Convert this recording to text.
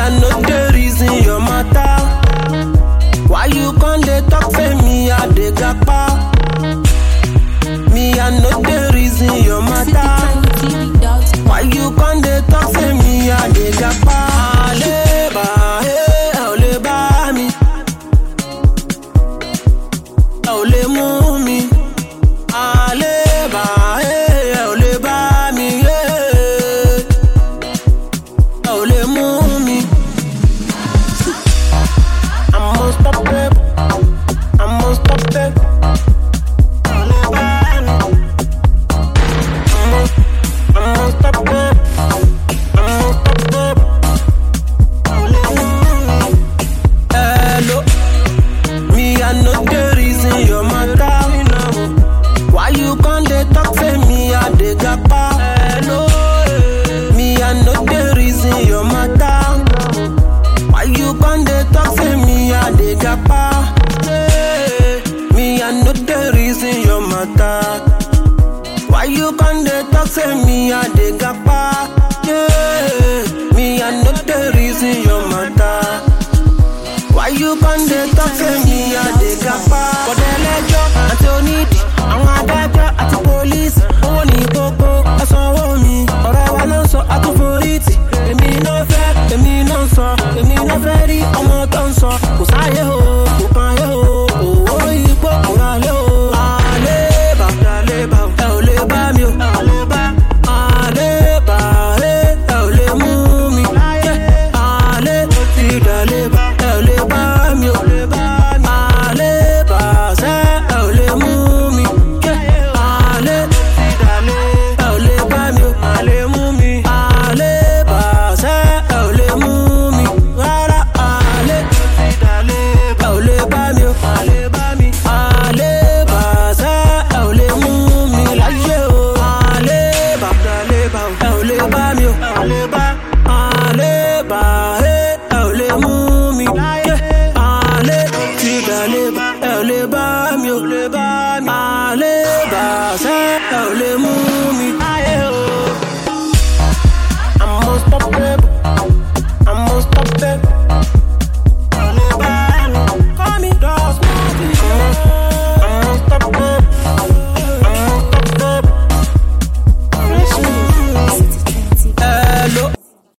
I know the reason your matter. Why you can't dey talk for me? I dey gapa. Me, I know the reason your matter. Why you can't dey talk for me? I dey gapa. Aleba, hey, oleba mi. Ole mu mi. Aleba, hey, oleba mi. Ole mu mi. I'm unstoppable. I'm unstoppable. Hello, me I know the reason your matter. Why you can't dey talk for me? I dey gapa. Hello, me I know the reason your matter. Why you can't dey talk for me? I dey gapa. Me I know the reason your matter. Why you can't dey talk for me? I dey gapa. Me I know the reason your matter. Why you can't dey talk for me? I dey gapa. Kọ̀dẹ̀lẹ́jọ́ àti onídìí, àwọn adájọ́ àti pólísì, owó ní kókó, ẹ sanwó mi. Ọ̀rọ̀ wa ló ń sọ àtúnforítì. Èmi náà fẹ́, èmi náà sọ, èmi náà fẹ́ rí ọmọ tó ń sọ. Kò sáyé o, kò kan yé o, owó ipò kò rà lé o. Àlébà, ẹ ò lè bá mi o. Àlébà, ẹ ò lè mú mi. Àlé, mo ti dàlébà, ẹ ò lè bá mi o. Àlébà, ṣé ẹ ò lè mú mi. Àlé, ẹ ò lè bá mi o. Àlébà, ṣé ẹ ò lè mú mi. Rárá, àlé, ẹ ò lè bá mi o. Àlébà, ṣé ẹ ò lè mú mi láyé o. Àlébà, ẹ ò lè bá mi o.